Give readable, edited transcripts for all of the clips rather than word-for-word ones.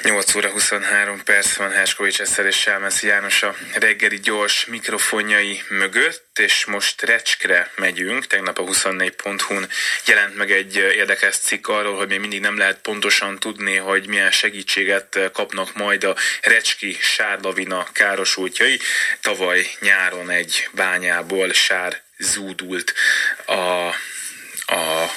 8 óra 23 perc van Herskovics Eszter és Sámeszi János a reggeli gyors mikrofonjai mögött, és most Recskre megyünk. Tegnap a 24.hu-n jelent meg egy érdekes cikk arról, hogy még mindig nem lehet pontosan tudni, hogy milyen segítséget kapnak majd a recski sárlavina károsultjai. Tavaly nyáron egy bányából sár zúdult a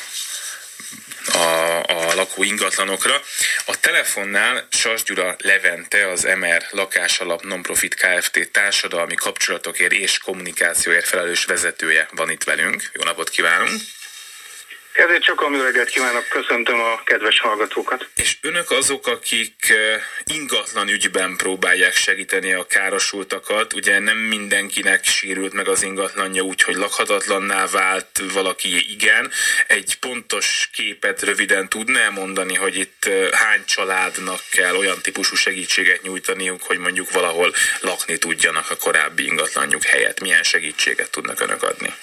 lakó ingatlanokra. A telefonnál Sas Gyula Levente, az MR Lakásalap Nonprofit Kft. Társadalmi kapcsolatokért és kommunikációért felelős vezetője van itt velünk. Jó napot kívánunk! Ezért csak a reggelt kívánok, köszöntöm a kedves hallgatókat. És önök azok, akik ingatlan ügyben próbálják segíteni a károsultakat. Ugye nem mindenkinek sérült meg az ingatlanja úgy, hogy lakhatatlanná vált, valaki igen. Egy pontos képet röviden tudná mondani, hogy itt hány családnak kell olyan típusú segítséget nyújtaniuk, hogy mondjuk valahol lakni tudjanak a korábbi ingatlanjuk helyett? Milyen segítséget tudnak önök adni?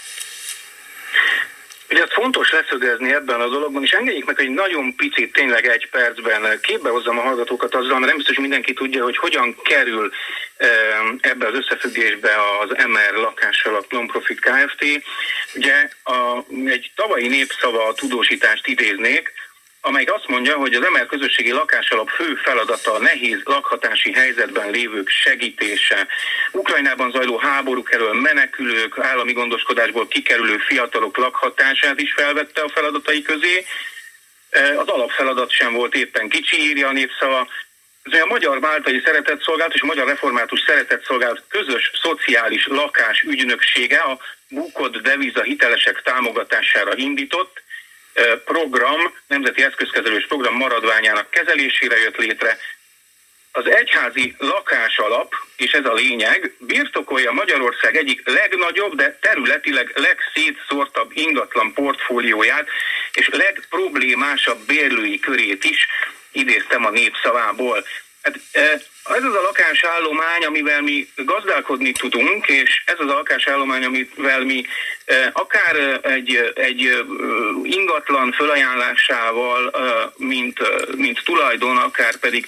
Ugye ez fontos leszögezni ebben a dologban, és engedjék meg, hogy nagyon picit, tényleg egy percben képbe hozzam a hallgatókat azzal, mert nem biztos, hogy mindenki tudja, hogy hogyan kerül ebbe az összefüggésbe az MR Lakásalap Nonprofit Kft. Ugye egy tavalyi népszava tudósítást idéznék, amelyik azt mondja, hogy az MR Közösségi Lakásalap fő feladata a nehéz lakhatási helyzetben lévők segítése. Ukrajnában zajló háborúk elől menekülők, állami gondoskodásból kikerülő fiatalok lakhatását is felvette a feladatai közé. Az alapfeladat sem volt éppen kicsi, írja a népszava. Ez a Magyar Máltai Szeretetszolgálat és a Magyar Református Szeretetszolgálat közös szociális lakás ügynöksége a bukott deviza hitelesek támogatására indított program, nemzeti eszközkezelős program maradványának kezelésére jött létre. Az egyházi lakásalap, és ez a lényeg, birtokolja Magyarország egyik legnagyobb, de területileg legszétszórtabb ingatlan portfólióját, és legproblémásabb bérlői körét is, idéztem a népszavából. Hát, ez az a lakásállomány, amivel mi gazdálkodni tudunk, és ez az a lakásállomány, amivel mi akár egy ingatlan fölajánlásával, mint tulajdon, akár pedig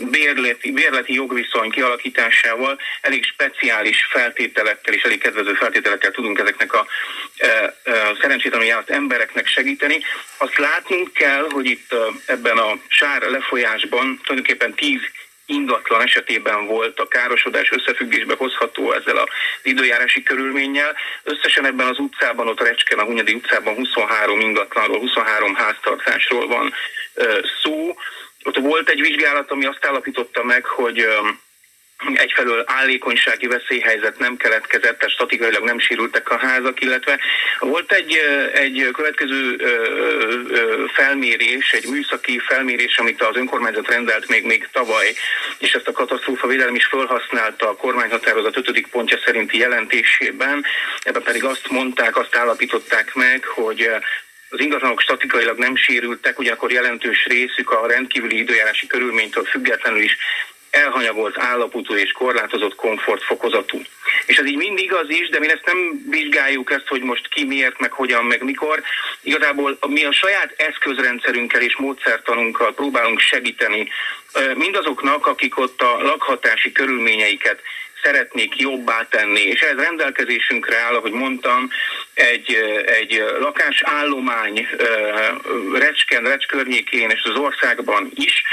bérleti jogviszony kialakításával elég speciális feltételekkel és elég kedvező feltételekkel tudunk ezeknek a szerencsétlenül járt embereknek segíteni. Azt látnunk kell, hogy itt ebben a sár lefolyásban tulajdonképpen 10 ingatlan esetében volt a károsodás összefüggésbe hozható ezzel az időjárási körülménnyel. Összesen ebben az utcában, ott Recsken, a Hunyadi utcában 23 ingatlanról, 23 háztartásról van szó. Ott volt egy vizsgálat, ami azt állapította meg, hogy egyfelől állékonysági veszélyhelyzet nem keletkezett, tehát statikailag nem sérültek a házak, illetve volt egy következő felmérés, egy műszaki felmérés, amit az önkormányzat rendelt még tavaly, és ezt a katasztrófavédelem is felhasználta a kormányhatározat 5. pontja szerinti jelentésében. Ebben pedig azt állapították meg, hogy az ingatlanok statikailag nem sérültek, ugyanakkor jelentős részük a rendkívüli időjárási körülménytől függetlenül is elhanyagolt állapotú és korlátozott komfortfokozatú. És ez így mind igaz is, de mi ezt nem vizsgáljuk ezt, hogy most ki miért, meg hogyan, meg mikor. Igazából mi a saját eszközrendszerünkkel és módszertanunkkal próbálunk segíteni mindazoknak, akik ott a lakhatási körülményeiket szeretnék jobbá tenni, és ez rendelkezésünkre áll, ahogy mondtam, egy lakásállomány Recsken, Recsk környékén és az országban is,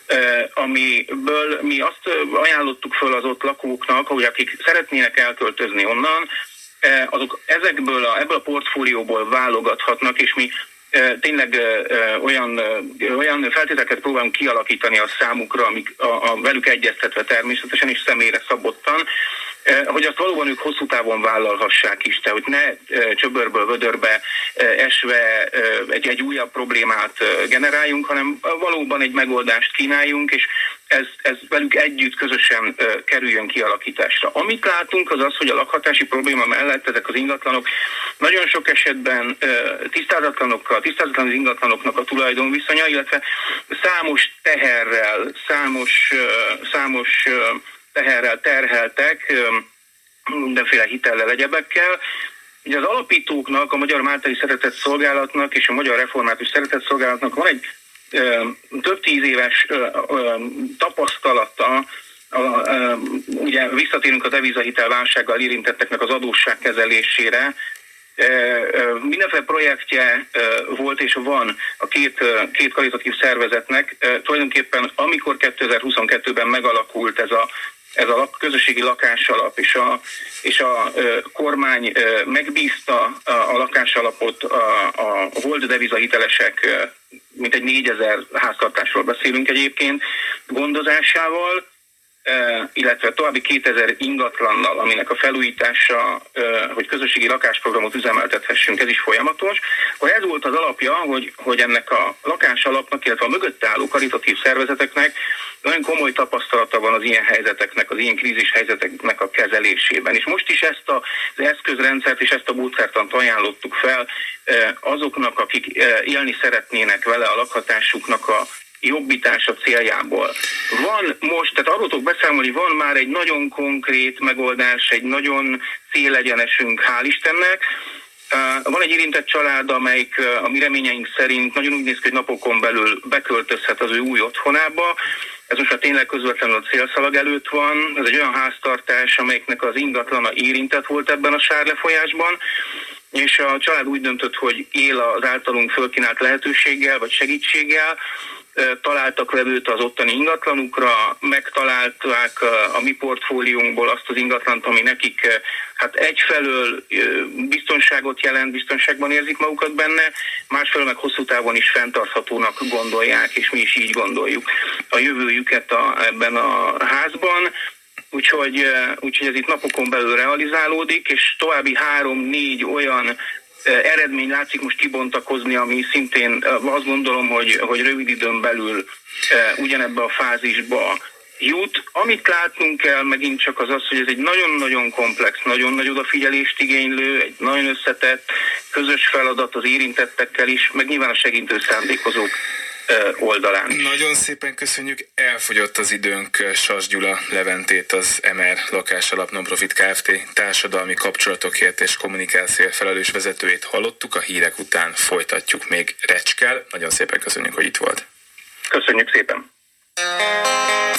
amiből mi azt ajánlottuk föl az ott lakóknak, hogy akik szeretnének elköltözni onnan, azok ebből a portfólióból válogathatnak, és mi tényleg olyan feltételeket próbálunk kialakítani a számukra, amik velük egyeztetve természetesen is személyre szabottan, hogy azt valóban ők hosszú távon vállalhassák is, tehát hogy ne csöbörből vödörbe esve egy újabb problémát generáljunk, hanem valóban egy megoldást kínáljunk, és ez velük együtt közösen kerüljön kialakításra. Amit látunk az az, hogy a lakhatási probléma mellett ezek az ingatlanok nagyon sok esetben tisztázatlan az ingatlanoknak a tulajdonviszonya, illetve számos teherrel terheltek, mindenféle hitellel, egyebekkel. Ugye az alapítóknak, a Magyar Máltai Szeretetszolgálatnak és a Magyar Református Szeretetszolgálatnak van egy több 10 éves tapasztalata, ugye visszatérünk a devizahitel válsággal érintetteknek az adósságkezelésére. Mindenféle projektje volt és van a két karitatív szervezetnek. Tulajdonképpen amikor 2022-ben megalakult ez a közösségi lakásalap, és a kormány megbízta a lakásalapot a volt devizahitelesek, mintegy 4000 háztartásról beszélünk egyébként, gondozásával, illetve további 2000 ingatlannal, aminek a felújítása, hogy közösségi lakásprogramot üzemeltethessünk, ez is folyamatos, akkor ez volt az alapja, hogy ennek a lakásalapnak, illetve a mögötte álló karitatív szervezeteknek nagyon komoly tapasztalata van az ilyen helyzeteknek, az ilyen krízis helyzeteknek a kezelésében. És most is ezt az eszközrendszert és ezt a módszertant ajánlottuk fel azoknak, akik élni szeretnének vele a lakhatásuknak a jobbítása céljából. Van most, tehát arról tudok beszámolni, van már egy nagyon konkrét megoldás, egy nagyon célegyenesünk, hál' Istennek. Van egy érintett család, amelyik a mi reményeink szerint nagyon úgy néz ki, hogy napokon belül beköltözhet az ő új otthonába. Ez most már tényleg közvetlenül a célszalag előtt van. Ez egy olyan háztartás, amelyiknek az ingatlana érintett volt ebben a sárlefolyásban, és a család úgy döntött, hogy él az általunk fölkínált lehetőséggel vagy segítséggel, találtak vevőt az ottani ingatlanukra, megtalálták a mi portfóliónkból azt az ingatlant, ami nekik hát egyfelől biztonságot jelent, biztonságban érzik magukat benne, másfelől meg hosszú távon is fenntarthatónak gondolják, és mi is így gondoljuk a jövőjüket ebben a házban. Úgyhogy ez itt napokon belül realizálódik, és további 3-4 olyan eredmény látszik most kibontakozni, ami szintén azt gondolom, hogy rövid időn belül ugyanebbe a fázisba jut. Amit látnunk kell megint csak az, hogy ez egy nagyon-nagyon komplex, nagyon nagy odafigyelést igénylő, egy nagyon összetett, közös feladat az érintettekkel is, meg nyilván a segítő szándékozók oldalán. Nagyon szépen köszönjük, elfogyott az időnk. Sas Gyula Leventét, az MR Lakásalap Nonprofit Kft. Társadalmi kapcsolatokért és kommunikációért felelős vezetőjét hallottuk, a hírek után folytatjuk még Recskel. Nagyon szépen köszönjük, hogy itt volt. Köszönjük szépen!